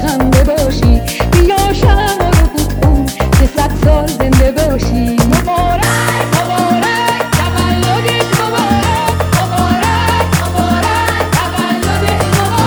پرخنده باشی، بیا شمع رو بود کن که 100 سال زنده باشی. مبارک مبارک تولدت مبارک، مبارک مبارک تولدت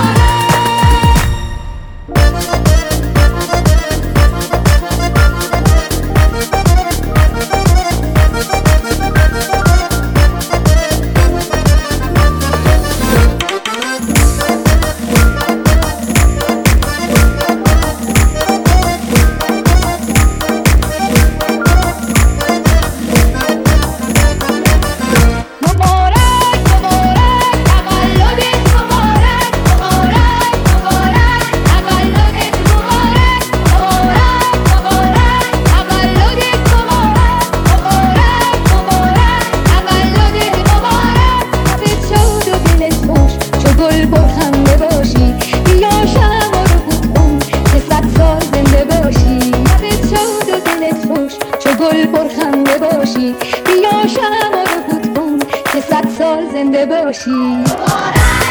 گل پرخنده باشی، بیا شمع رو بود کن که 100 سال زنده باشی.